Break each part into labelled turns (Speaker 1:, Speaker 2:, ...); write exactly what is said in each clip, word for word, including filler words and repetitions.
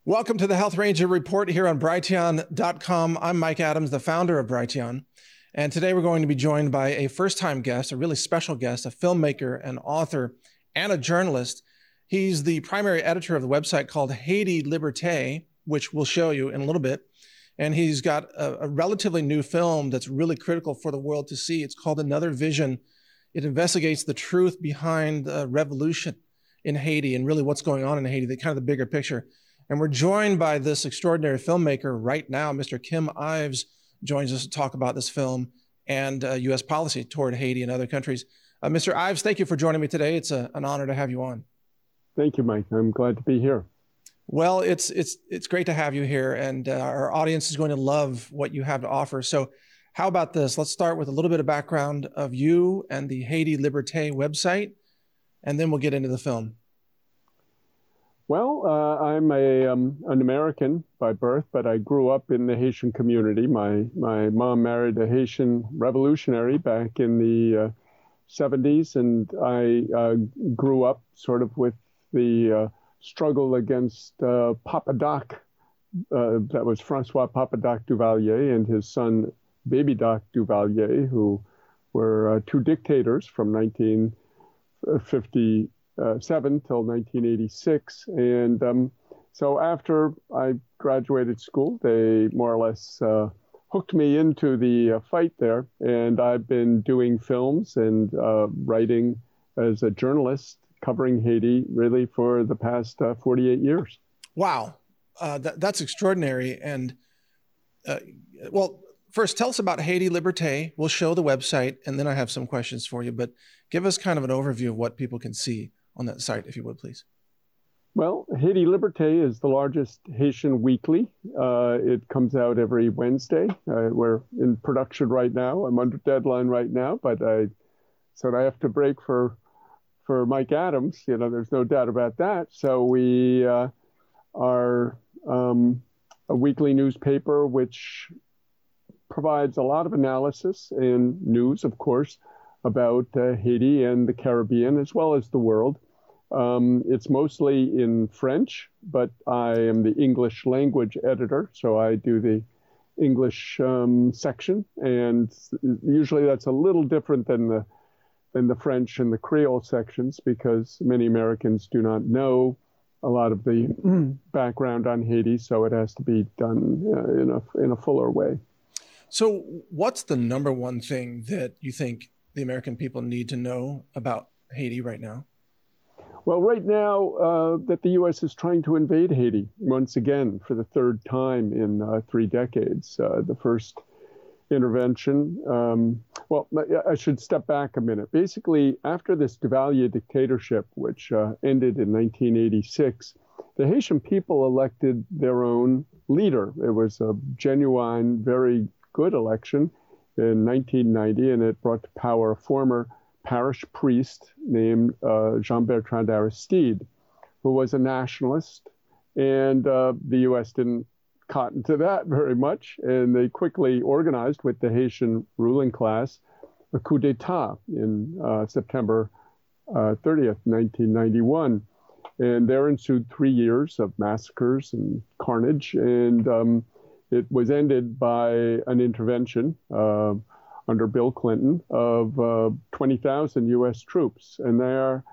Speaker 1: Welcome to the Health Ranger Report here on Brighteon dot com. I'm Mike Adams, the founder of Brighteon. And today we're going to be joined by a first-time guest, a really special guest, a filmmaker, an author, and a journalist. He's the primary editor of the website called Haiti Liberté, which we'll show you in a little bit. And he's got a, a relatively new film that's really critical for the world to see. It's called Another Vision. It investigates the truth behind the revolution in Haiti and really what's going on in Haiti, the kind of the bigger picture. And we're joined by this extraordinary filmmaker right now. Mister Kim Ives joins us to talk about this film and uh, U S policy toward Haiti and other countries. Uh, Mister Ives, thank you for joining me today. It's a, an honor to have you on.
Speaker 2: Thank you, Mike. I'm glad to be here.
Speaker 1: Well, it's it's it's great to have you here, and uh, our audience is going to love what you have to offer. So how about this? Let's start with a little bit of background of you and the Haiti Liberté website, and then we'll get into the film.
Speaker 2: Well, uh, I'm a um, an American by birth, but I grew up in the Haitian community. My my mom married a Haitian revolutionary back in the uh, seventies, and I uh, grew up sort of with the uh, struggle against uh, Papa Doc. Uh, that was Francois Papa Doc Duvalier and his son Baby Doc Duvalier, who were uh, two dictators from nineteen fifty. Uh, seven till nineteen eighty-six. And um, so after I graduated school, they more or less uh, hooked me into the uh, fight there. And I've been doing films and uh, writing as a journalist covering Haiti really for the past uh, forty-eight years.
Speaker 1: Wow. Uh, that, that's extraordinary. And uh, well, first, tell us about Haiti Liberté. We'll show the website, and then I have some questions for you. But give us kind of an overview of what people can see on that site, if you would, please.
Speaker 2: Well, Haiti Liberté is the largest Haitian weekly. Uh, it comes out every Wednesday. Uh, we're in production right now. I'm under deadline right now, but I said I have to break for for Mike Adams. You know, there's no doubt about that. So we uh, are um, a weekly newspaper which provides a lot of analysis and news, of course, about uh, Haiti and the Caribbean, as well as the world. Um, it's mostly in French, but I am the English language editor, so I do the English um, section, and usually that's a little different than the than the French and the Creole sections, because many Americans do not know a lot of the background on Haiti, so it has to be done uh, in a in a fuller way.
Speaker 1: So, what's the number one thing that you think the American people need to know about Haiti right now?
Speaker 2: Well, right now uh, that the U S is trying to invade Haiti once again for the third time in uh, three decades. Uh, the first intervention, um, well, I should step back a minute. Basically, after this Duvalier dictatorship, which uh, ended in nineteen eighty-six, the Haitian people elected their own leader. It was a genuine, very good election in nineteen ninety, and it brought to power a former parish priest named uh, Jean-Bertrand Aristide, who was a nationalist. And uh, the U S didn't cotton to that very much, and they quickly organized with the Haitian ruling class a coup d'etat in uh, September uh, thirtieth, nineteen ninety-one. And there ensued three years of massacres and carnage, and um, it was ended by an intervention uh, under Bill Clinton of uh, twenty thousand U S troops. And there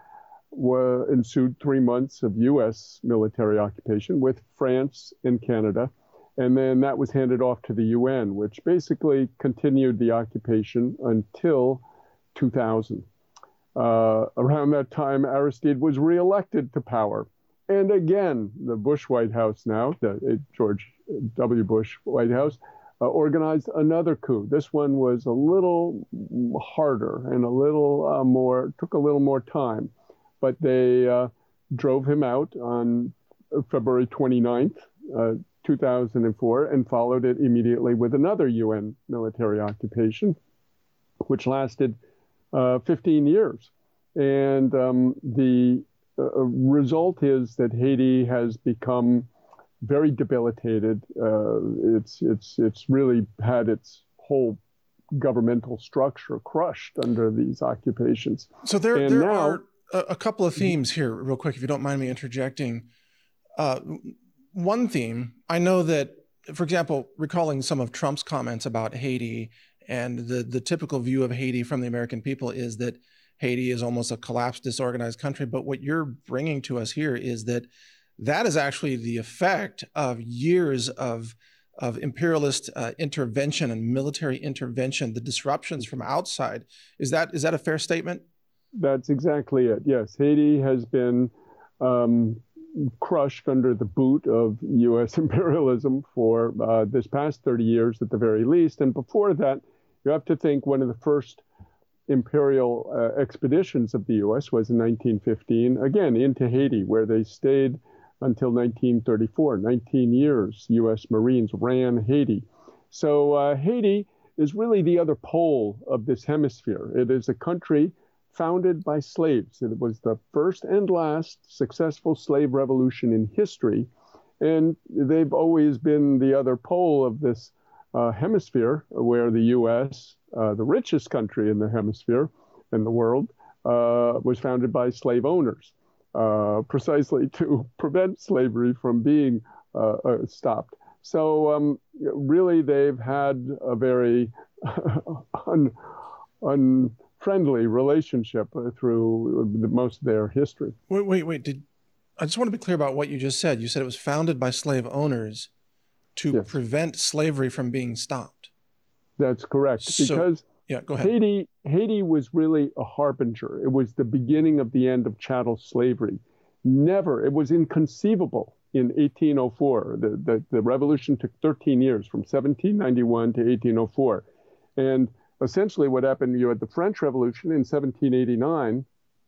Speaker 2: were ensued three months of U S military occupation with France and Canada. And then that was handed off to the U N, which basically continued the occupation until two thousand. Uh, around that time, Aristide was reelected to power. And again, the Bush White House now, the uh, George W. Bush White House, uh, organized another coup. This one was a little harder and a little uh, more, took a little more time. But they uh, drove him out on February twenty-ninth, uh, two thousand four, and followed it immediately with another U N military occupation, which lasted uh, fifteen years. And um, the uh, result is that Haiti has become very debilitated. Uh, it's it's it's really had its whole governmental structure crushed under these occupations.
Speaker 1: So there,
Speaker 2: and
Speaker 1: there
Speaker 2: now,
Speaker 1: are a, a couple of themes here, real quick, if you don't mind me interjecting. Uh, one theme, I know that, for example, recalling some of Trump's comments about Haiti, and the, the typical view of Haiti from the American people is that Haiti is almost a collapsed, disorganized country. But what you're bringing to us here is that that is actually the effect of years of, of imperialist uh, intervention and military intervention, the disruptions from outside. Is that is that a fair statement?
Speaker 2: That's exactly it. Yes, Haiti has been um, crushed under the boot of U S imperialism for uh, this past thirty years at the very least. And before that, you have to think one of the first imperial uh, expeditions of the U S was in nineteen fifteen, again, into Haiti, where they stayed until nineteen thirty-four. nineteen years, U S Marines ran Haiti. So uh, Haiti is really the other pole of this hemisphere. It is a country founded by slaves. It was the first and last successful slave revolution in history. And they've always been the other pole of this uh, hemisphere, where the U S, uh, the richest country in the hemisphere, in the world, uh, was founded by slave owners, uh, precisely to prevent slavery from being uh, uh, stopped. So um, really, they've had a very un, unfriendly relationship through the, most of their history.
Speaker 1: Wait, wait, wait. Did I just want to be clear about what you just said? You said it was founded by slave owners to yes. prevent slavery from being stopped.
Speaker 2: That's correct.
Speaker 1: So,
Speaker 2: because
Speaker 1: yeah, go ahead.
Speaker 2: Haiti, Haiti was really a harbinger. It was the beginning of the end of chattel slavery. Never, it was inconceivable in eighteen oh four. The, the, the revolution took thirteen years, from seventeen ninety-one to eighteen oh four. And essentially what happened, you had the French Revolution in seventeen eighty-nine.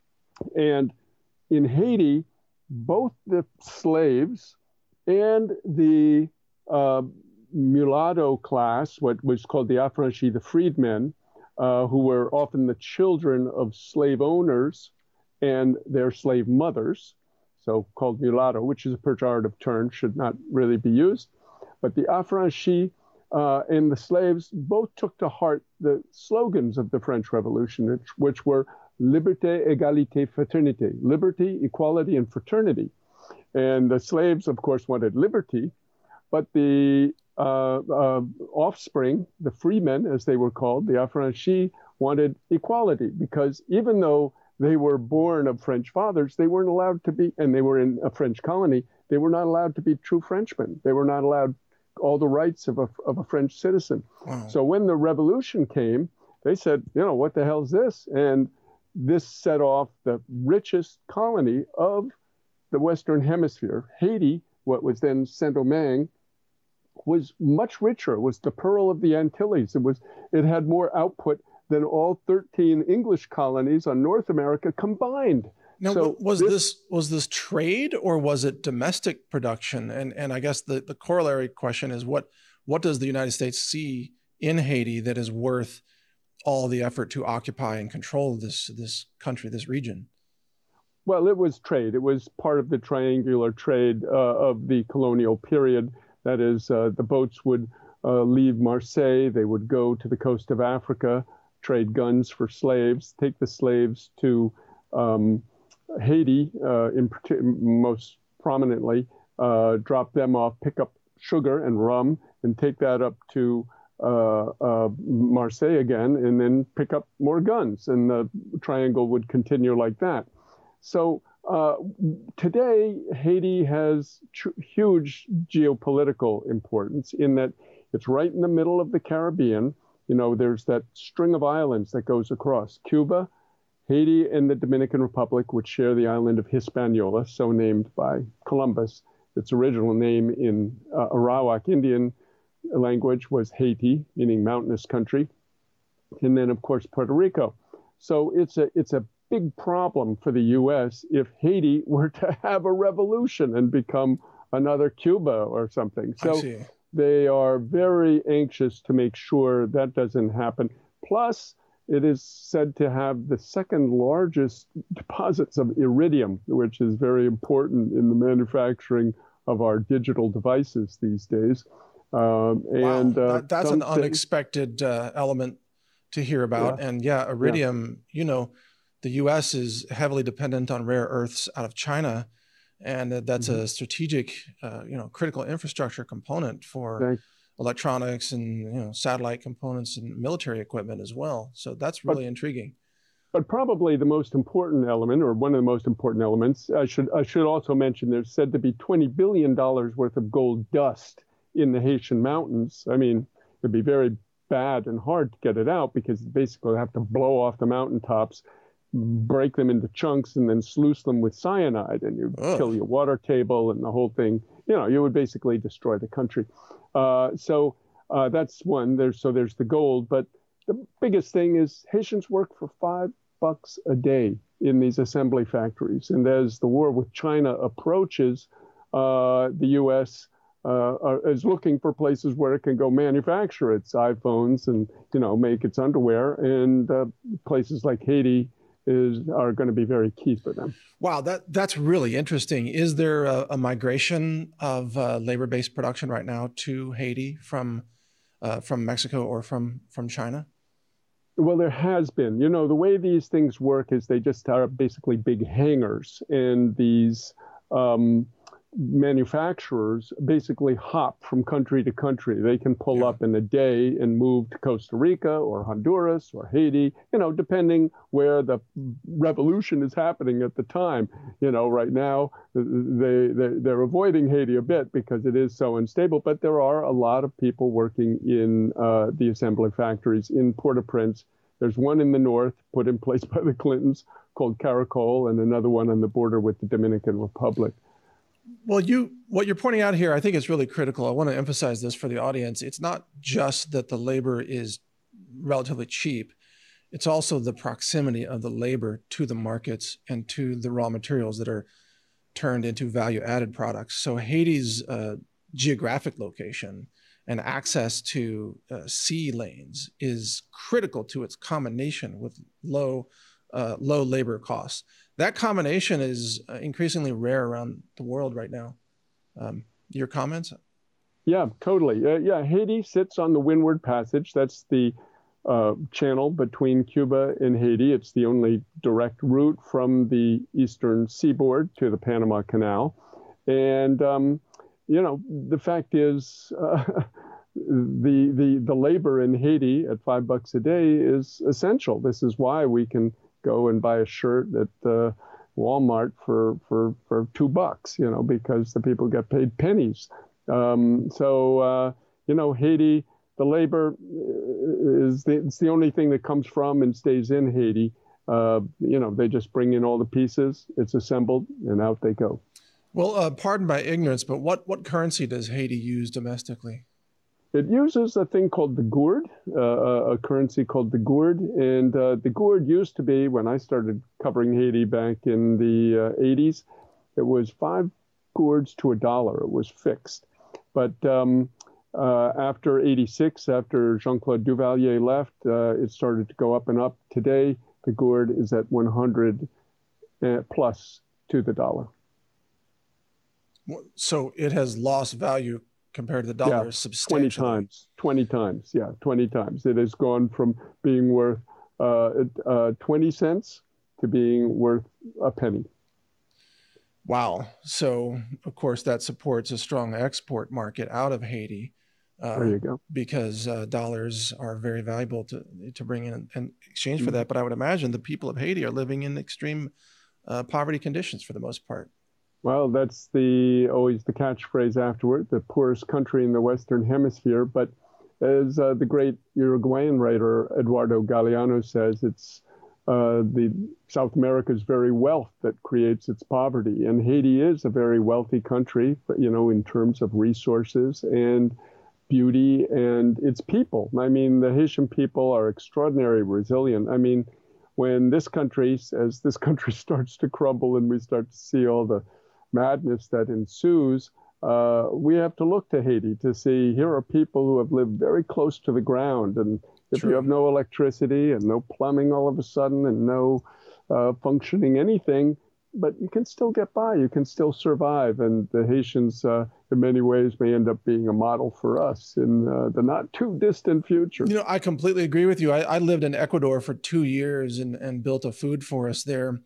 Speaker 2: And in Haiti, both the slaves and the uh, mulatto class, what was called the affranchis, the freedmen, uh, who were often the children of slave owners and their slave mothers, so called mulatto, which is a pejorative term, should not really be used. But the affranchis uh, and the slaves both took to heart the slogans of the French Revolution, which, which were liberté, égalité, fraternité, liberty, equality, and fraternity. And the slaves, of course, wanted liberty, but the uh, uh, offspring, the freemen, as they were called, the affranchis, wanted equality, because even though they were born of French fathers, they weren't allowed to be, and they were in a French colony, they were not allowed to be true Frenchmen. They were not allowed all the rights of a, of a French citizen. Wow. So when the revolution came, they said, you know, what the hell is this? And this set off the richest colony of the Western Hemisphere. Haiti, what was then Saint-Domingue, was much richer. It was the pearl of the Antilles. It was, it had more output than all thirteen English colonies on North America combined.
Speaker 1: Now,
Speaker 2: so
Speaker 1: was
Speaker 2: this,
Speaker 1: this was this trade, or was it domestic production? And and I guess the, the corollary question is, what what does the United States see in Haiti that is worth all the effort to occupy and control this this country, this region?
Speaker 2: Well, it was trade. It was part of the triangular trade uh, of the colonial period. That is, uh, the boats would uh, leave Marseille. They would go to the coast of Africa, trade guns for slaves, take the slaves to um, Haiti, uh, in most prominently, uh, drop them off, pick up sugar and rum, and take that up to uh, uh, Marseille again, and then pick up more guns. And the triangle would continue like that. So uh, today, Haiti has tr- huge geopolitical importance in that it's right in the middle of the Caribbean. You know, there's that string of islands that goes across Cuba, Haiti, and the Dominican Republic, which share the island of Hispaniola, so named by Columbus. Its original name in uh, Arawak Indian language was Haiti, meaning mountainous country. And then, of course, Puerto Rico. So it's a it's a big problem for the U S if Haiti were to have a revolution and become another Cuba or something. So they are very anxious to make sure that doesn't happen. Plus, it is said to have the second largest deposits of iridium, which is very important in the manufacturing of our digital devices these days. Um, and
Speaker 1: wow.
Speaker 2: uh,
Speaker 1: that, that's an unexpected uh, element to hear about. Yeah. And yeah, iridium, yeah. you know, the U S is heavily dependent on rare earths out of China. And uh, that's
Speaker 2: Mm-hmm.
Speaker 1: a strategic, uh, you know, critical infrastructure component for
Speaker 2: Thank-
Speaker 1: electronics and, you know, satellite components and military equipment as well. So that's really
Speaker 2: but,
Speaker 1: intriguing.
Speaker 2: But probably the most important element, or one of the most important elements, I should I should also mention, there's said to be twenty billion dollars worth of gold dust in the Haitian mountains. I mean, it'd be very bad and hard to get it out because basically they have to blow off the mountaintops, break them into chunks, and then sluice them with cyanide, and you
Speaker 1: Ugh.
Speaker 2: kill your water table and the whole thing. You know, you would basically destroy the country. Uh, so uh, that's one. There's so there's the gold, but the biggest thing is Haitians work for five bucks a day in these assembly factories, and as the war with China approaches, uh, the U S Uh, are, is looking for places where it can go manufacture its iPhones and, you know, make its underwear. And uh, places like Haiti is are going to be very key for them.
Speaker 1: Wow, that that's really interesting. Is there a, a migration of uh, labor-based production right now to Haiti from uh, from Mexico or from from China?
Speaker 2: Well, there has been. You know, the way these things work is they just are basically big hangars, and these um, manufacturers basically hop from country to country. They can pull
Speaker 1: Yeah.
Speaker 2: up in a day and move to Costa Rica or Honduras or Haiti, you know, depending where the revolution is happening at the time. You know, right now they, they, they're avoiding Haiti a bit because it is so unstable, but there are a lot of people working in uh, the assembly factories in Port-au-Prince. There's one in the north put in place by the Clintons called Caracol, and another one on the border with the Dominican Republic.
Speaker 1: Well, you what you're pointing out here, I think is really critical. I want to emphasize this for the audience. It's not just that the labor is relatively cheap. It's also the proximity of the labor to the markets and to the raw materials that are turned into value-added products. So Haiti's uh, geographic location and access to uh, sea lanes is critical to its combination with low, uh, low labor costs. That combination is uh, increasingly rare around the world right now. Um, your comments?
Speaker 2: Yeah, totally. Uh, yeah, Haiti sits on the Windward Passage. That's the uh, channel between Cuba and Haiti. It's the only direct route from the eastern seaboard to the Panama Canal. And, um, you know, the fact is uh, the, the, the labor in Haiti at five bucks a day is essential. This is why we can go and buy a shirt at uh, Walmart for, for, for two bucks, you know, because the people get paid pennies. Um, so, uh, you know, Haiti, the labor is the, it's the only thing that comes from and stays in Haiti. Uh, you know, they just bring in all the pieces, it's assembled, and out they go.
Speaker 1: Well, uh, pardon my ignorance, but what, what currency does Haiti use domestically?
Speaker 2: It uses a thing called the gourd, uh, a currency called the gourd. And uh, the gourd used to be, when I started covering Haiti back in the uh, eighties, it was five gourds to a dollar. It was fixed. But um, uh, after eighty-six, after Jean-Claude Duvalier left, uh, it started to go up and up. Today, the gourd is at one hundred uh, plus to the dollar.
Speaker 1: So it has lost value compared to the dollar
Speaker 2: Yeah,
Speaker 1: substantially.
Speaker 2: twenty times, twenty times, yeah, twenty times. It has gone from being worth uh, uh, twenty cents to being worth a penny.
Speaker 1: Wow. So, of course, that supports a strong export market out of Haiti. Uh,
Speaker 2: There you go.
Speaker 1: Because uh, dollars are very valuable to, to bring in in exchange for that. But I would imagine the people of Haiti are living in extreme uh, poverty conditions for the most part.
Speaker 2: Well, that's the always the catchphrase afterward, the poorest country in the Western Hemisphere. But as uh, the great Uruguayan writer Eduardo Galeano says, it's uh, the South America's very wealth that creates its poverty. And Haiti is a very wealthy country, you know, in terms of resources and beauty and its people. I mean, the Haitian people are extraordinarily resilient. I mean, when this country, as this country starts to crumble and we start to see all the madness that ensues, uh, we have to look to Haiti to see here are people who have lived very close to the ground. And if
Speaker 1: True.
Speaker 2: you have no electricity and no plumbing all of a sudden and no uh, functioning anything, but you can still get by, you can still survive. And the Haitians, uh, in many ways, may end up being a model for us in uh, the not too distant future.
Speaker 1: You know, I completely agree with you. I, I lived in Ecuador for two years and, and built a food forest there.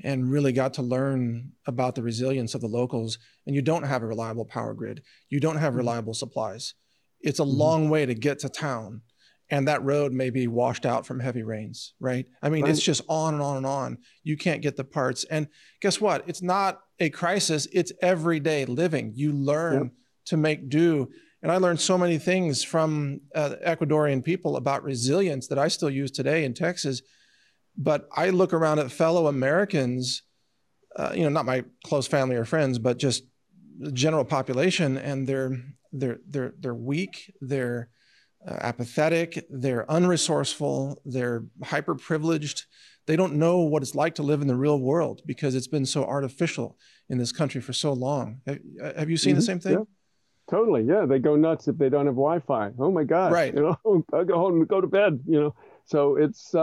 Speaker 1: and really got to learn about the resilience of the locals. And you don't have a reliable power grid. You don't have reliable supplies. It's a mm-hmm. long way to get to town. And that road may be washed out from heavy rains, right? I mean, right. It's just on and on and on. You can't get the parts. And guess what? It's not a crisis. It's everyday living. You learn yep. to make do. And I learned so many things from uh, Ecuadorian people about resilience that I still use today in Texas. But I look around at fellow Americans, uh, you know, not my close family or friends, but just the general population, and they're they're they're they're weak. They're uh, apathetic. They're unresourceful. They're hyper privileged. They don't know what it's like to live in the real world because it's been so artificial in this country for so long. Have, have you seen mm-hmm. the same thing?
Speaker 2: Yeah. Totally. Yeah. They go nuts if they don't have Wi-Fi. Oh my God.
Speaker 1: Right.
Speaker 2: You know, I go home and go to bed, you know. So it's uh,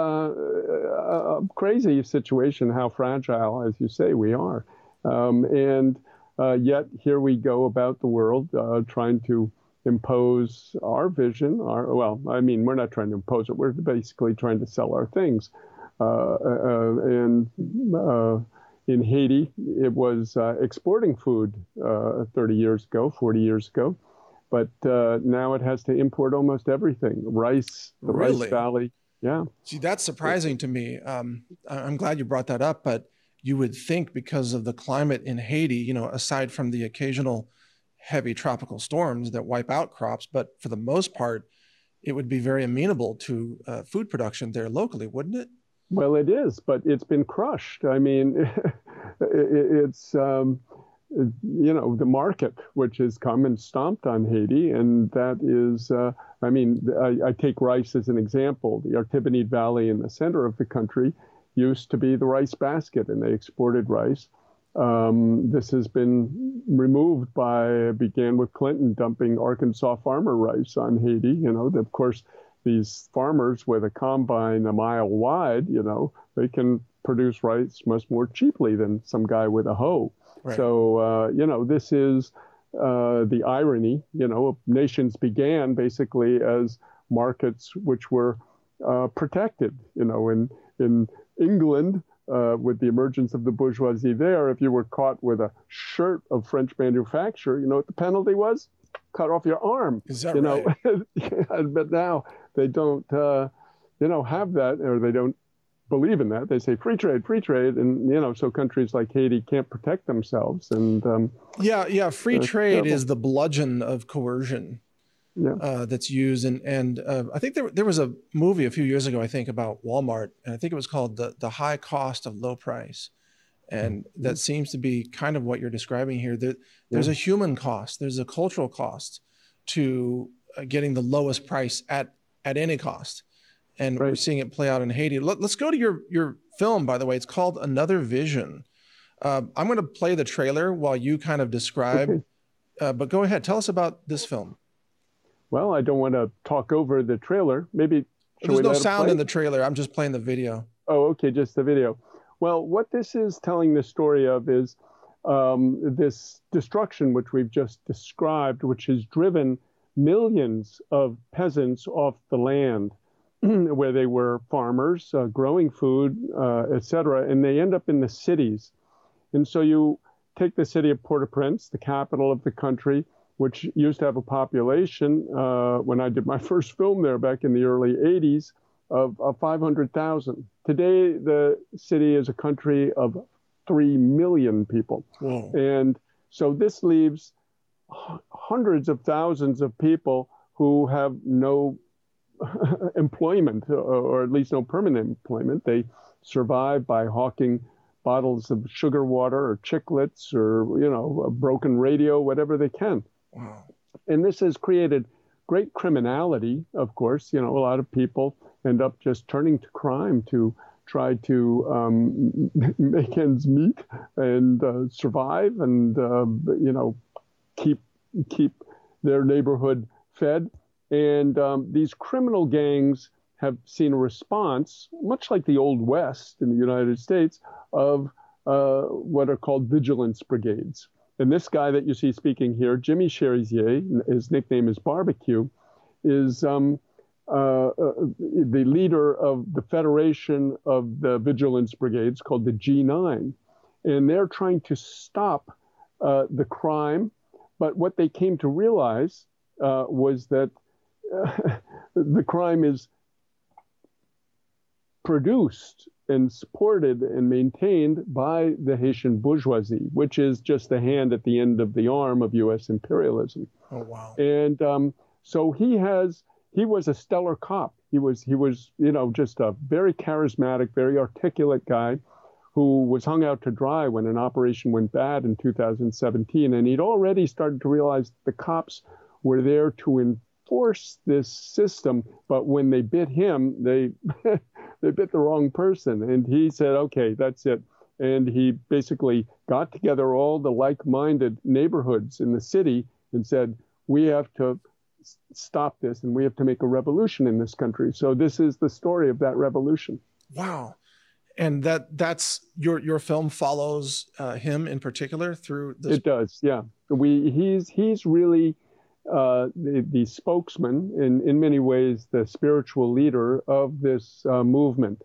Speaker 2: a crazy situation, how fragile, as you say, we are. Um, and uh, yet here we go about the world uh, trying to impose our vision. Our, well, I mean, we're not trying to impose it. We're basically trying to sell our things. Uh, uh, and uh, in Haiti, it was uh, exporting food uh, thirty years ago, forty years ago. But uh, now it has to import almost everything. Rice, the
Speaker 1: really?
Speaker 2: Rice Valley. Yeah.
Speaker 1: See, that's surprising to me. Um, I'm glad you brought that up, but you would think because of the climate in Haiti, you know, aside from the occasional heavy tropical storms that wipe out crops, but for the most part, it would be very amenable to uh, food production there locally, wouldn't it?
Speaker 2: Well, it is, but it's been crushed. I mean, it's, um, you know, the market, which has come and stomped on Haiti, and that is, uh, I mean, I, I take rice as an example. The Artibonite Valley in the center of the country used to be the rice basket, and they exported rice. Um, this has been removed by, began with Clinton dumping Arkansas farmer rice on Haiti. You know, of course, these farmers with a combine a mile wide, you know, they can produce rice much more cheaply than some guy with a hoe. Right. So, uh, you know, this is uh, the irony. You know, nations began basically as markets which were uh, protected. You know, in in England, uh, with the emergence of the bourgeoisie there, if you were caught with a shirt of French manufacture, you know what the penalty was? Cut off your arm.
Speaker 1: Is that
Speaker 2: you
Speaker 1: right?
Speaker 2: know? Yeah, but now they don't, uh, you know, have that, or they don't believe in that. They say free trade, free trade, and you know, so countries like Haiti can't protect themselves. And um,
Speaker 1: yeah, yeah, free uh, trade is the bludgeon of coercion yeah. uh, that's used. And and uh, I think there there was a movie a few years ago, I think, about Walmart, and I think it was called the the High Cost of Low Price. And mm-hmm. that seems to be kind of what you're describing here. There, there's yeah. a human cost, there's a cultural cost to uh, getting the lowest price at at any cost. And right. we're seeing it play out in Haiti. Let, let's go to your, your film, by the way. It's called Another Vision. Uh, I'm going to play the trailer while you kind of describe, okay. uh, but go ahead. Tell us about this film.
Speaker 2: Well, I don't want to talk over the trailer. Maybe
Speaker 1: there's no sound in the trailer. I'm just playing the video.
Speaker 2: Oh, okay, just the video. Well, what this is telling the story of is um, this destruction, which we've just described, which has driven millions of peasants off the land where they were farmers, uh, growing food, uh, et cetera, and they end up in the cities. And so you take the city of Port-au-Prince, the capital of the country, which used to have a population, uh, when I did my first film there back in the early eighties, of, of five hundred thousand. Today, the city is a country of three million people.
Speaker 1: Whoa.
Speaker 2: And so this leaves hundreds of thousands of people who have no employment, or at least no permanent employment. They survive by hawking bottles of sugar water or chiclets or, you know, a broken radio, whatever they can.
Speaker 1: Wow.
Speaker 2: And this has created great criminality, of course. You know, a lot of people end up just turning to crime to try to um, make ends meet and uh, survive and, uh, you know, keep keep their neighborhood fed. And um, these criminal gangs have seen a response, much like the Old West in the United States, of uh, what are called vigilance brigades. And this guy that you see speaking here, Jimmy Cherizier, his nickname is Barbecue, is um, uh, uh, the leader of the Federation of the Vigilance Brigades called the G nine. And they're trying to stop uh, the crime. But what they came to realize uh, was that uh, the crime is produced and supported and maintained by the Haitian bourgeoisie, which is just the hand at the end of the arm of U S imperialism.
Speaker 1: Oh, wow.
Speaker 2: And um, so he has, he was a stellar cop. He was, he was, you know, just a very charismatic, very articulate guy who was hung out to dry when an operation went bad in two thousand seventeen. And he'd already started to realize the cops were there to enforce this system, but when they bit him, they they bit the wrong person. And he said, okay, that's it. And he basically got together all the like-minded neighborhoods in the city and said, we have to stop this and we have to make a revolution in this country. So this is the story of that revolution.
Speaker 1: Wow. And that that's your your film follows uh, him in particular through this.
Speaker 2: It does, yeah. We he's he's really uh, the the spokesman in in many ways, the spiritual leader of this uh, movement.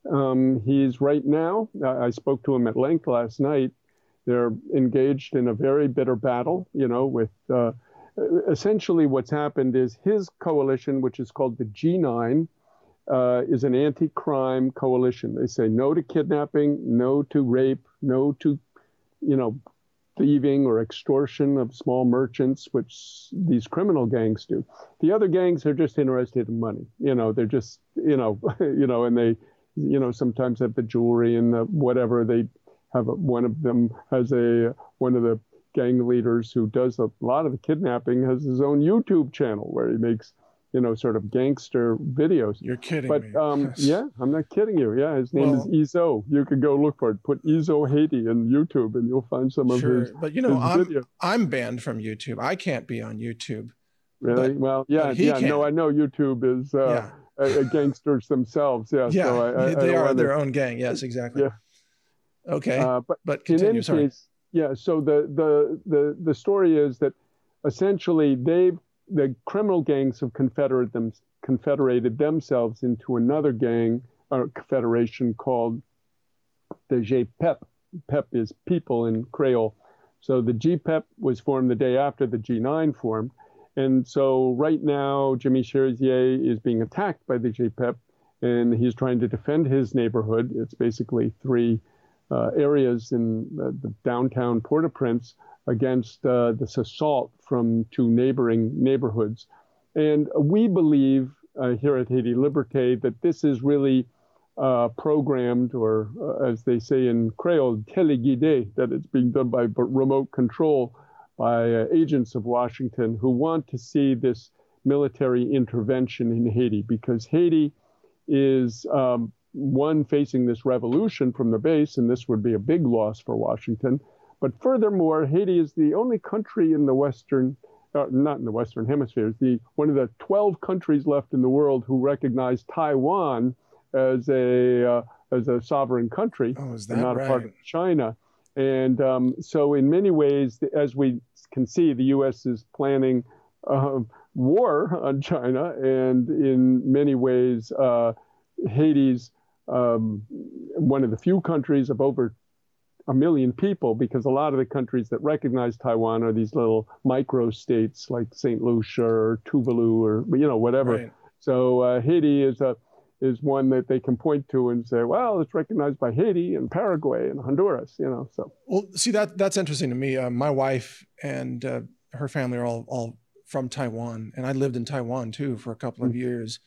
Speaker 2: Um, he's right now. I spoke to him at length last night. They're engaged in a very bitter battle. You know, with uh, essentially what's happened is his coalition, which is called the G nine. Uh, is an anti-crime coalition. They say no to kidnapping, no to rape, no to, you know, thieving or extortion of small merchants, which these criminal gangs do. The other gangs are just interested in money. You know, they're just, you know, you know, and they, you know, sometimes have the jewelry and the whatever. They have a, one of them has a one of the gang leaders who does a lot of the kidnapping has his own YouTube channel where he makes, you know, sort of gangster videos.
Speaker 1: You're kidding
Speaker 2: but,
Speaker 1: me.
Speaker 2: But um,
Speaker 1: yes.
Speaker 2: yeah, I'm not kidding you. Yeah, his name well, is Izo. You could go look for it. Put Izo Haiti in YouTube and you'll find some of
Speaker 1: sure.
Speaker 2: his
Speaker 1: But, you know, I'm,
Speaker 2: videos.
Speaker 1: I'm banned from YouTube. I can't be on YouTube.
Speaker 2: Really?
Speaker 1: But,
Speaker 2: well, yeah, yeah.
Speaker 1: Can.
Speaker 2: No, I know YouTube is uh, yeah. uh, gangsters themselves. Yeah,
Speaker 1: yeah
Speaker 2: so I, I,
Speaker 1: they
Speaker 2: I
Speaker 1: are their
Speaker 2: to...
Speaker 1: own gang. Yes, exactly.
Speaker 2: Yeah.
Speaker 1: Okay,
Speaker 2: uh, but,
Speaker 1: but continue.
Speaker 2: In any
Speaker 1: Sorry.
Speaker 2: case, yeah, so the, the, the, the story is that essentially they've, the criminal gangs have confederate them, confederated themselves into another gang or confederation called the G P E P. P E P is people in Creole. So the G P E P was formed the day after the G nine formed. And so right now, Jimmy Cherizier is being attacked by the G P E P, and he's trying to defend his neighborhood. It's basically three uh, areas in uh, the downtown Port-au-Prince against uh, this assault from two neighboring neighborhoods. And we believe uh, here at Haiti Liberté that this is really uh, programmed, or uh, as they say in Creole, téléguidé, that it's being done by remote control by uh, agents of Washington who want to see this military intervention in Haiti, because Haiti is, um, one, facing this revolution from the base, and this would be a big loss for Washington. But furthermore, Haiti is the only country in the Western Uh, not in the Western Hemisphere, is the one of the twelve countries left in the world who recognize Taiwan as a uh, as a sovereign country,
Speaker 1: oh, is that
Speaker 2: and not
Speaker 1: right?
Speaker 2: a part of China. And um, so, in many ways, as we can see, the U S is planning uh, war on China, and in many ways, uh, Haiti's um, one of the few countries of over a million people, because a lot of the countries that recognize Taiwan are these little micro states like Saint Lucia or Tuvalu or, you know, whatever.
Speaker 1: Right.
Speaker 2: So uh, Haiti is a is one that they can point to and say, well, it's recognized by Haiti and Paraguay and Honduras, you know. So
Speaker 1: well, see, that that's interesting to me. Uh, my wife and uh, her family are all all from Taiwan, and I lived in Taiwan too for a couple of mm-hmm. years.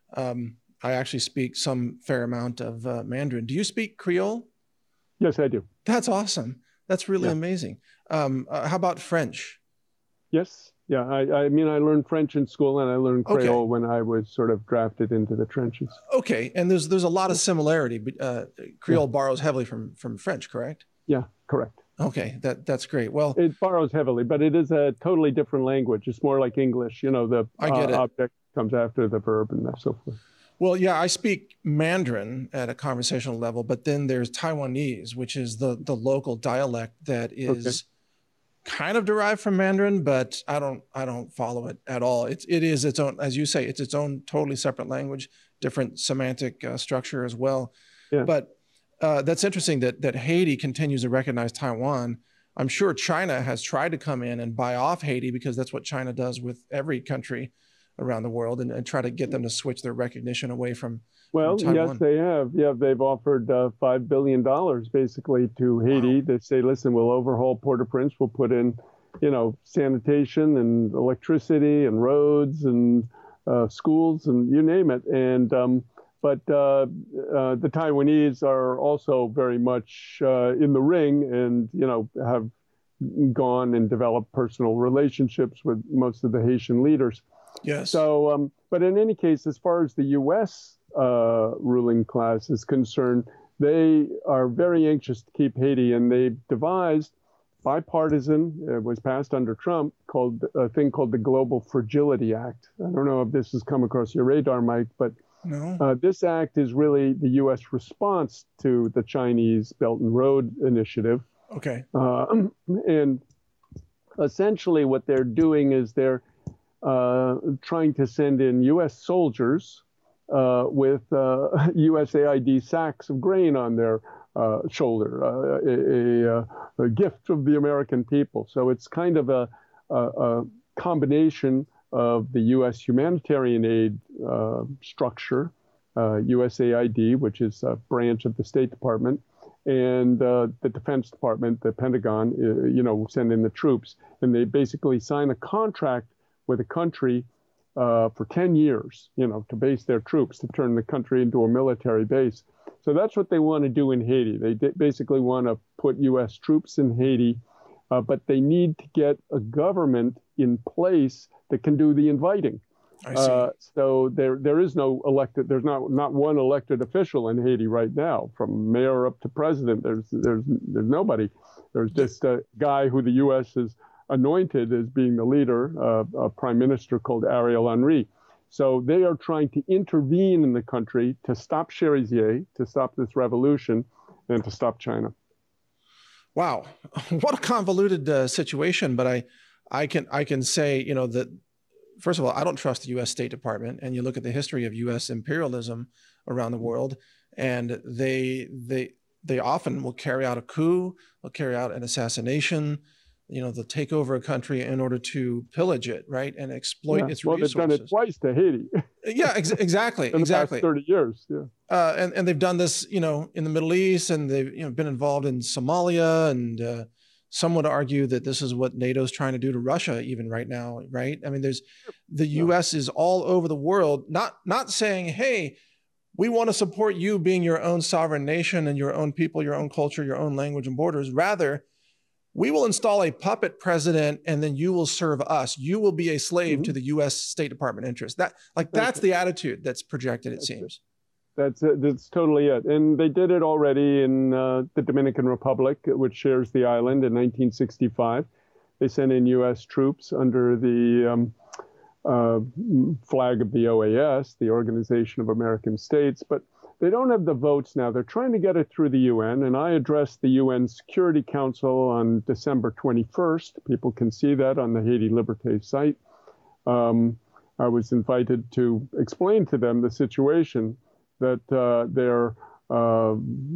Speaker 1: Um, I actually speak some fair amount of uh, Mandarin. Do you speak Creole?
Speaker 2: Yes, I do.
Speaker 1: That's awesome. That's really
Speaker 2: yeah.
Speaker 1: amazing. Um, uh, how about French?
Speaker 2: Yes. Yeah. I, I mean, I learned French in school, and I learned Creole
Speaker 1: okay.
Speaker 2: when I was sort of drafted into the trenches.
Speaker 1: Okay. And there's there's a lot of similarity. But, uh, Creole yeah. borrows heavily from, from French, correct?
Speaker 2: Yeah, correct.
Speaker 1: Okay. That That's great. Well,
Speaker 2: it borrows heavily, but it is a totally different language. It's more like English. You know, the
Speaker 1: I get
Speaker 2: uh,
Speaker 1: it.
Speaker 2: object comes after the verb and so forth.
Speaker 1: Well, yeah, I speak Mandarin at a conversational level, but then there's Taiwanese, which is the, the local dialect that is okay. kind of derived from Mandarin, but I don't I don't follow it at all. It's it is its own, as you say, it's its own totally separate language, different semantic uh, structure as well.
Speaker 2: Yeah.
Speaker 1: But uh, that's interesting that that Haiti continues to recognize Taiwan. I'm sure China has tried to come in and buy off Haiti, because that's what China does with every country around the world, and, and try to get them to switch their recognition away from,
Speaker 2: well,
Speaker 1: from Taiwan.
Speaker 2: Yes, they have. Yeah, they've offered uh, five billion dollars basically to Haiti. Wow. They say, listen, we'll overhaul Port-au-Prince. We'll put in, you know, sanitation and electricity and roads and uh, schools and you name it. And um, but uh, uh, the Taiwanese are also very much uh, in the ring, and you know, have gone and developed personal relationships with most of the Haitian leaders.
Speaker 1: Yes.
Speaker 2: So, um, but in any case, as far as the U S uh, ruling class is concerned, they are very anxious to keep Haiti, and they've devised bipartisan, it was passed under Trump, called a thing called the Global Fragility Act. I don't know if this has come across your radar, Mike, but
Speaker 1: no.
Speaker 2: uh, this act is really the U S response to the Chinese Belt and Road Initiative.
Speaker 1: Okay.
Speaker 2: Uh, and essentially what they're doing is they're uh, trying to send in U S soldiers uh, with uh, U S A I D sacks of grain on their uh, shoulder, uh, a, a, a gift of the American people. So it's kind of a, a, a combination of the U S humanitarian aid uh, structure, uh, U S A I D, which is a branch of the State Department, and uh, the Defense Department, the Pentagon, uh, you know, send in the troops. And they basically sign a contract with a country uh, for ten years, you know, to base their troops, to turn the country into a military base. So that's what they want to do in Haiti. They basically want to put U S troops in Haiti, uh, but they need to get a government in place that can do the inviting.
Speaker 1: I see.
Speaker 2: Uh, so there, there is no elected. There's not not one elected official in Haiti right now, from mayor up to president. There's there's there's nobody. There's just a guy who the U S has anointed as being the leader, uh, a prime minister called Ariel Henry. So they are trying to intervene in the country to stop Cherizier, to stop this revolution, and to stop China.
Speaker 1: Wow, what a convoluted uh, situation! But I, I can I can say, you know, that first of all, I don't trust the U S State Department. And you look at the history of U S imperialism around the world, and they they they often will carry out a coup, will carry out an assassination. You know, they'll take over a country in order to pillage it, right, and exploit
Speaker 2: yeah.
Speaker 1: its
Speaker 2: well,
Speaker 1: resources.
Speaker 2: Well, they've done it twice to Haiti.
Speaker 1: yeah, ex exactly,
Speaker 2: in
Speaker 1: exactly.
Speaker 2: the past thirty years, yeah.
Speaker 1: Uh, and and they've done this, you know, in the Middle East, and they've you know been involved in Somalia, and uh, some would argue that this is what NATO's trying to do to Russia, even right now, right? I mean, there's the U S is all over the world, not not saying, hey, we want to support you being your own sovereign nation and your own people, your own culture, your own language and borders. Rather, we will install a puppet president, and then you will serve us. You will be a slave mm-hmm. to the U S State Department interest. That, like, that's, that's the attitude that's projected, it that's seems.
Speaker 2: It. That's it. That's totally it. And they did it already in uh, the Dominican Republic, which shares the island, in nineteen sixty-five. They sent in U S troops under the um, uh, flag of the O A S, the Organization of American States, but they don't have the votes now. They're trying to get it through the U N, and I addressed the U N Security Council on December twenty-first. People can see that on the Haiti Liberté site. Um, I was invited to explain to them the situation, that uh, their uh,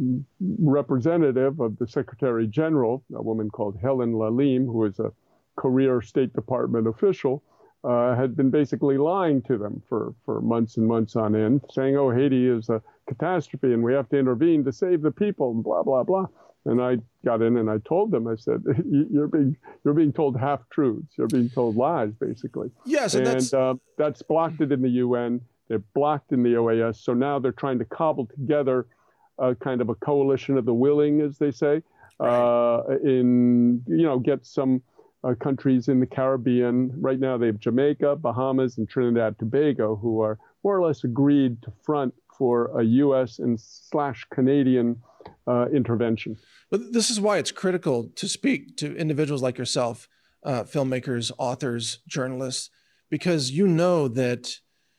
Speaker 2: representative of the Secretary General, a woman called Helen Lalim, who is a career State Department official, uh, had been basically lying to them for, for months and months on end, saying, oh, Haiti is a catastrophe and we have to intervene to save the people, and blah, blah, blah. And I got in and I told them, I said, you're being you're being told half-truths. You're being told lies, basically.
Speaker 1: Yes, and,
Speaker 2: and
Speaker 1: that's...
Speaker 2: Uh, that's blocked it in the U N. They're blocked in the O A S. So now they're trying to cobble together a kind of a coalition of the willing, as they say, right. uh, in, you know, get some uh, countries in the Caribbean. Right now they have Jamaica, Bahamas, and Trinidad Tobago, who are more or less agreed to front for a U S and slash Canadian uh, intervention.
Speaker 1: But this is why it's critical to speak to individuals like yourself, uh, filmmakers, authors, journalists, because you know that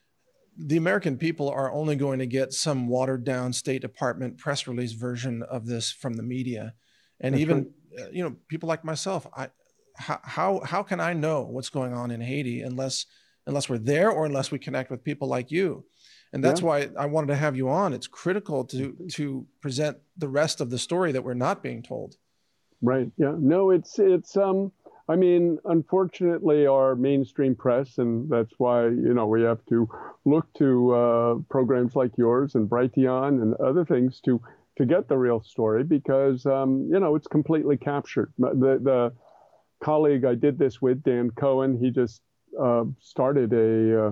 Speaker 1: the American people are only going to get some watered down State Department press release version of this from the media. And That's even, right. uh, you know, people like myself, I, how, how, how can I know what's going on in Haiti unless, unless we're there or unless we connect with people like you? And that's yeah. why I wanted to have you on. It's critical to, to present the rest of the story that we're not being told.
Speaker 2: Right. Yeah. No, it's, it's, um, I mean, unfortunately, our mainstream press, and that's why, you know, we have to look to uh, programs like yours and Brighteon and other things to, to get the real story, because, um, you know, it's completely captured. The, the colleague I did this with, Dan Cohen, he just uh, started a, uh,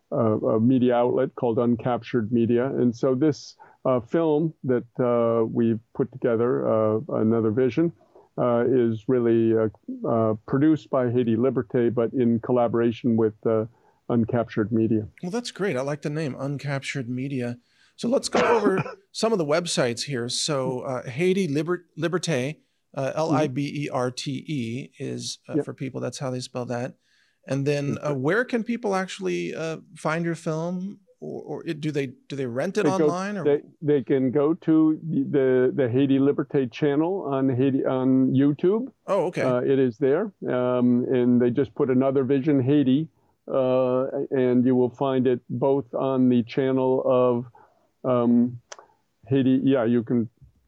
Speaker 2: a media outlet called Uncaptured Media. And so this uh, film that uh, we've put together, uh, Another Vision, uh, is really uh, uh, produced by Haiti Liberté, but in collaboration with uh, Uncaptured Media.
Speaker 1: Well, that's great. I like the name, Uncaptured Media. So let's go over some of the websites here. So uh, Haiti Liber Liberté, uh, L I B E R T E is uh, yep. for people, that's how they spell that. And then uh, where can people actually uh, find your film, or, or it, do they do they rent it they online?
Speaker 2: Go,
Speaker 1: or?
Speaker 2: They, they can go to the the Haiti Liberté channel on Haiti on YouTube.
Speaker 1: Oh, okay.
Speaker 2: Uh, it is there, um, and they just put Another Vision Haiti, uh, and you will find it both on the channel of um, Haiti. Yeah, you can.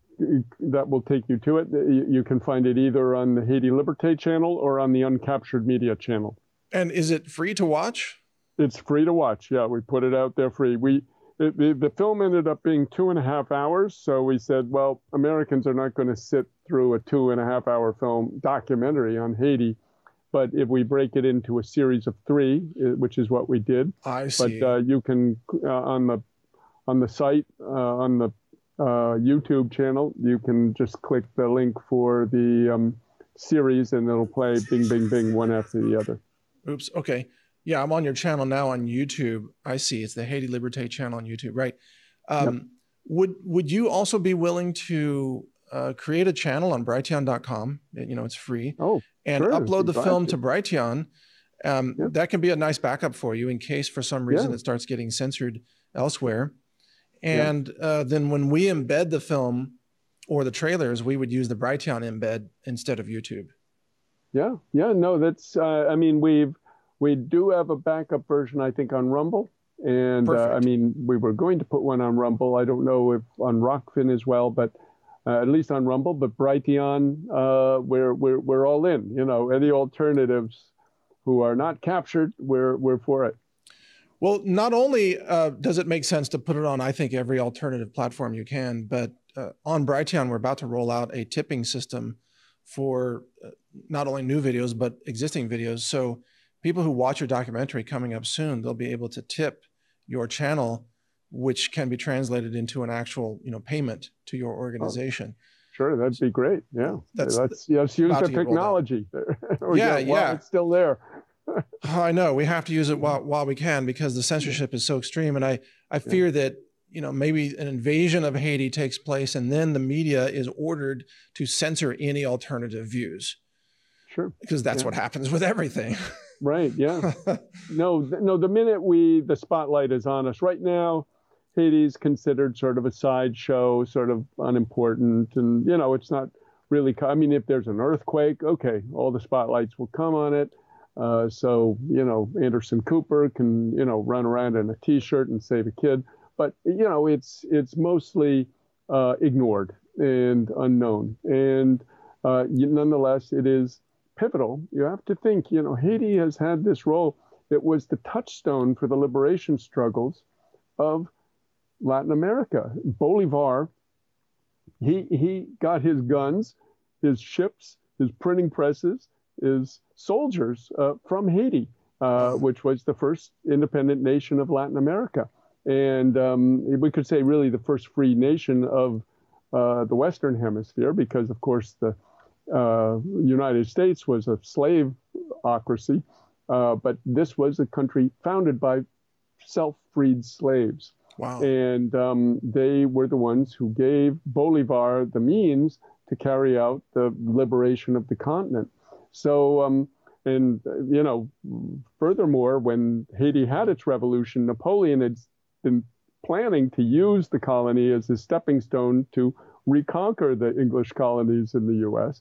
Speaker 2: That will take you to it. You, you can find it either on the Haiti Liberté channel or on the Uncaptured Media channel.
Speaker 1: And is it free to watch?
Speaker 2: It's free to watch. Yeah, we put it out there free. We it, the, the film ended up being two and a half hours. So we said, well, Americans are not going to sit through a two and a half hour film documentary on Haiti. But if we break it into a series of three, which is what we did.
Speaker 1: I see.
Speaker 2: But uh, you can, uh, on the on the site, uh, on the uh, YouTube channel, you can just click the link for the um, series and it'll play bing, bing, bing, one after the other.
Speaker 1: Oops. Okay. Yeah, I'm on your channel now on YouTube. I see. It's the Haiti Liberté channel on YouTube, right? Um, yep. Would Would you also be willing to uh, create a channel on Brighteon dot com? You know, it's free.
Speaker 2: Oh,
Speaker 1: and
Speaker 2: sure.
Speaker 1: upload the film to, to Brighteon. Um, yep. That can be a nice backup for you in case for some reason yeah. it starts getting censored elsewhere. And yep. uh, then when we embed the film or the trailers, we would use the Brighteon embed instead of YouTube.
Speaker 2: Yeah, yeah, no, that's, uh, I mean, we've, we do have a backup version, I think, on Rumble. And uh, I mean, we were going to put one on Rumble. I don't know if on Rockfin as well, but uh, at least on Rumble. But Brighteon, uh, we're, we're, we're all in, you know, any alternatives who are not captured, we're, we're for it.
Speaker 1: Well, not only uh, does it make sense to put it on, I think, every alternative platform you can, but uh, on Brighteon, we're about to roll out a tipping system for uh, not only new videos, but existing videos. So people who watch your documentary coming up soon, they'll be able to tip your channel, which can be translated into an actual, you know, payment to your organization.
Speaker 2: Oh, sure, that'd be great. Yeah, that's, let's, let's use the technology.
Speaker 1: yeah, yeah.
Speaker 2: Well, it's still there.
Speaker 1: I know we have to use it while, while we can because the censorship is so extreme. And I, I fear yeah. that, you know, maybe an invasion of Haiti takes place and then the media is ordered to censor any alternative views.
Speaker 2: Sure.
Speaker 1: Because that's yeah. what happens with everything.
Speaker 2: Right. Yeah. no, no, the minute we, the spotlight is on us right now, Haiti's considered sort of a sideshow, sort of unimportant. And, you know, it's not really, I mean, if there's an earthquake, okay, all the spotlights will come on it. Uh, so, you know, Anderson Cooper can, you know, run around in a T-shirt and save a kid. But, you know, it's it's mostly uh, ignored and unknown. And uh, nonetheless, it is pivotal. You have to think, you know, Haiti has had this role. It was the touchstone for the liberation struggles of Latin America. Bolivar, he, he got his guns, his ships, his printing presses, his soldiers uh, from Haiti, uh, which was the first independent nation of Latin America. And um, we could say really the first free nation of uh, the Western Hemisphere, because, of course, the uh, United States was a slaveocracy, uh, but this was a country founded by self-freed slaves.
Speaker 1: Wow.
Speaker 2: And um, they were the ones who gave Bolivar the means to carry out the liberation of the continent. So, um, and, you know, furthermore, when Haiti had its revolution, Napoleon had been planning to use the colony as a stepping stone to reconquer the English colonies in the U S.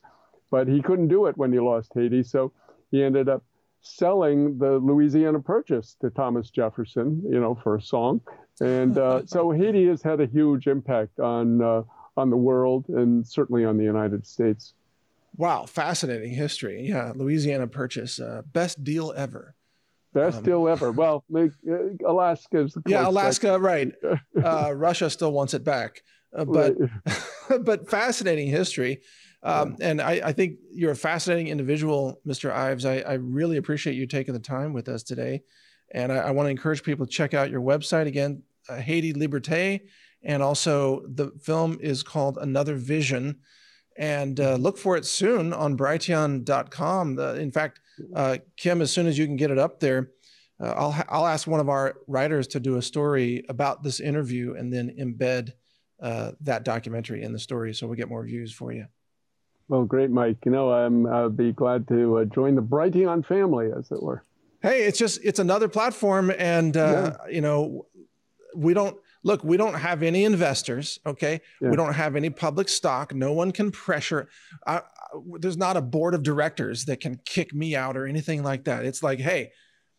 Speaker 2: but he couldn't do it when he lost Haiti. So he ended up selling the Louisiana Purchase to Thomas Jefferson, you know, for a song. And uh, so Haiti has had a huge impact on uh, on the world and certainly on the United States.
Speaker 1: Wow, fascinating history. Yeah, Louisiana Purchase, uh, best deal ever.
Speaker 2: Best um, deal ever. Well, make, uh, Alaska's the
Speaker 1: yeah, Alaska, right? Uh, Russia still wants it back, uh, but right. but fascinating history. Um, yeah. And I, I think you're a fascinating individual, Mister Ives. I, I really appreciate you taking the time with us today, and I, I want to encourage people to check out your website again, uh, Haiti Liberté, and also the film is called Another Vision. And uh, look for it soon on Brighteon dot com. Uh, in fact, uh, Kim, as soon as you can get it up there, uh, I'll ha- I'll ask one of our writers to do a story about this interview and then embed uh, that documentary in the story, so we get more views for you.
Speaker 2: Well, great, Mike. You know, I'm I'll be glad to uh, join the Brighteon family, as it were.
Speaker 1: Hey, it's just it's another platform, and uh, yeah. you know, we don't. Look, we don't have any investors, okay? Yeah. We don't have any public stock. No one can pressure. Uh, there's not a board of directors that can kick me out or anything like that. It's like, hey,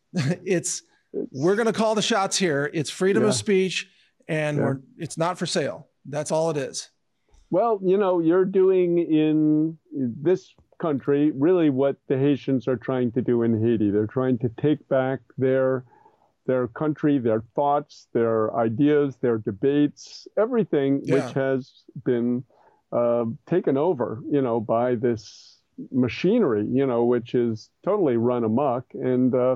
Speaker 1: it's, it's we're going to call the shots here. It's freedom yeah. of speech, and yeah. we're, it's not for sale. That's all it is.
Speaker 2: Well, you know, you're doing in this country really what the Haitians are trying to do in Haiti. They're trying to take back their their country, their thoughts, their ideas, their debates, everything yeah. which has been uh, taken over, you know, by this machinery, you know, which is totally run amok and uh,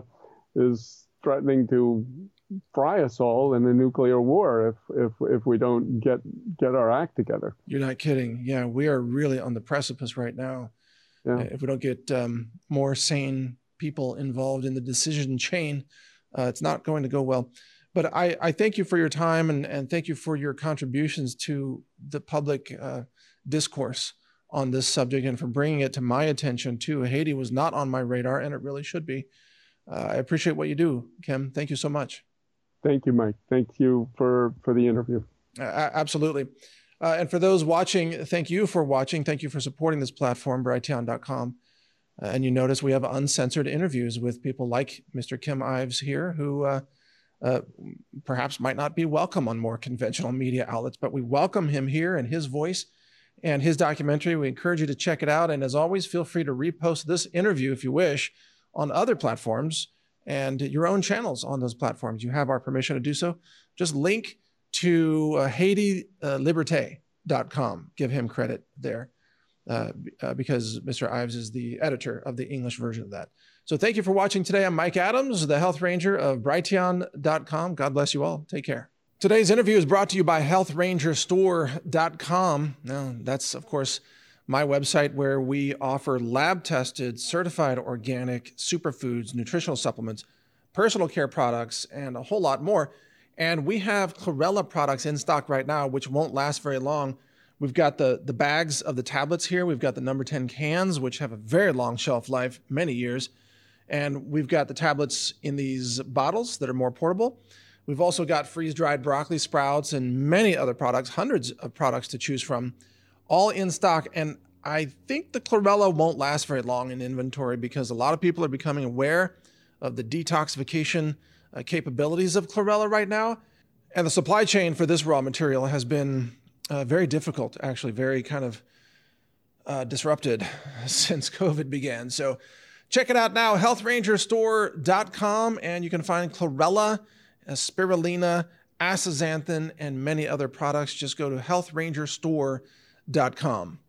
Speaker 2: is threatening to fry us all in a nuclear war if if if we don't get get our act together.
Speaker 1: You're not kidding. Yeah, we are really on the precipice right now. Yeah. If we don't get um, more sane people involved in the decision chain, Uh, it's not going to go well. But I, I thank you for your time and, and thank you for your contributions to the public uh, discourse on this subject and for bringing it to my attention too. Haiti was not on my radar, and it really should be. Uh, I appreciate what you do, Kim. Thank you so much.
Speaker 2: Thank you, Mike. Thank you for, for the interview.
Speaker 1: Uh, absolutely. Uh, and for those watching, thank you for watching. Thank you for supporting this platform, Brighteon dot com. Uh, and you notice we have uncensored interviews with people like Mister Kim Ives here, who uh, uh, perhaps might not be welcome on more conventional media outlets, but we welcome him here and his voice and his documentary. We encourage you to check it out. And as always, feel free to repost this interview if you wish on other platforms and your own channels on those platforms. You have our permission to do so. Just link to uh, Haiti Liberté dot com. Give him credit there. Uh, uh, because Mister Ives is the editor of the English version of that. So thank you for watching today. I'm Mike Adams, the Health Ranger of Brighteon dot com. God bless you all. Take care. Today's interview is brought to you by Health Ranger Store dot com. Now, that's, of course, my website where we offer lab-tested, certified organic superfoods, nutritional supplements, personal care products, and a whole lot more. And we have chlorella products in stock right now, which won't last very long. We've got the, the bags of the tablets here. We've got the number ten cans, which have a very long shelf life, many years. And we've got the tablets in these bottles that are more portable. We've also got freeze-dried broccoli sprouts and many other products, hundreds of products to choose from, all in stock. And I think the chlorella won't last very long in inventory because a lot of people are becoming aware of the detoxification uh, capabilities of chlorella right now. And the supply chain for this raw material has been Uh, very difficult, actually, very kind of uh, disrupted since COVID began. So check it out now, Health Ranger Store dot com, and you can find chlorella, uh, spirulina, astaxanthin, and many other products. Just go to Health Ranger Store dot com.